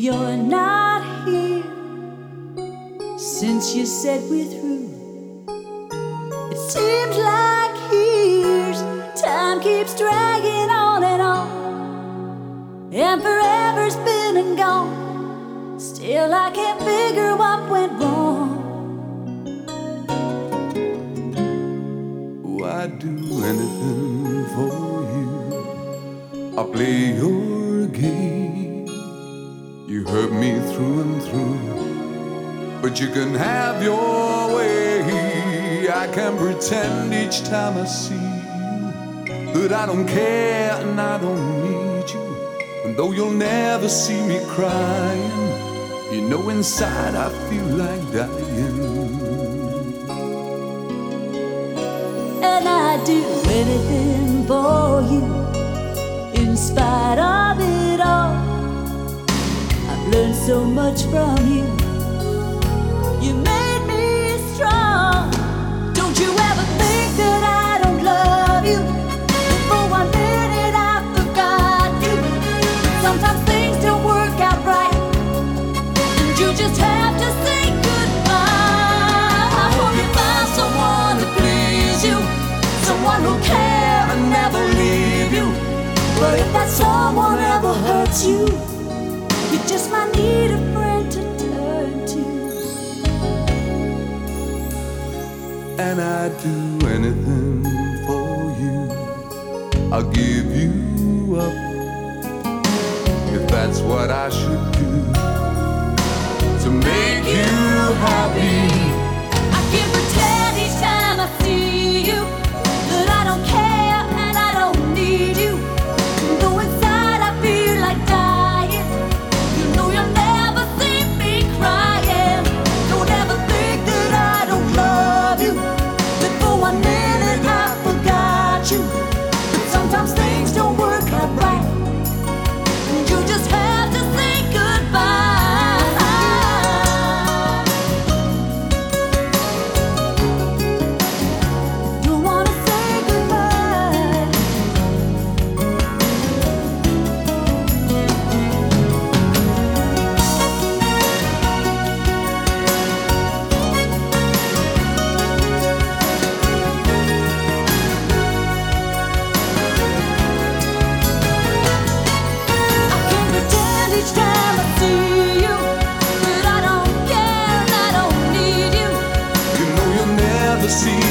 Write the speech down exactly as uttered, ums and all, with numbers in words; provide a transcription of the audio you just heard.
you're not here. Since you said we're through, it seems like years. Time keeps dragging on and on, and forever's been and gone. Still I can't figure what went wrong. Oh, I'd do anything for you. I'll play your game. You hurt me through and through, but you can have your way. I can pretend each time I see you that I don't care and I don't need you. And though you'll never see me crying, you know inside I feel like dying. And I'd do anything for you, in spite of it all. I've learned so much from you. You made me strong. Don't you ever think that I don't love you. For one minute I forgot you. Sometimes things don't work out right, and you just have to say goodbye. I hope you find someone to please you, someone who'll care and never leave you. But if that someone ever hurts you, you just might need a friend to turn to. And I'd do anything for you. I'll give you up if that's what I should do to make you happy. I can pretend each time I see you that I don't care and I don't need you. Though inside I feel like dying, you know you'll never see me crying. Don't ever think that I don't love you, that for one minute I forgot you. But sometimes things don't work out right, and you just have to say goodbye. Don't wanna say goodbye. I can pretend each time I see you that I don't care and I don't need you. You know you'll never see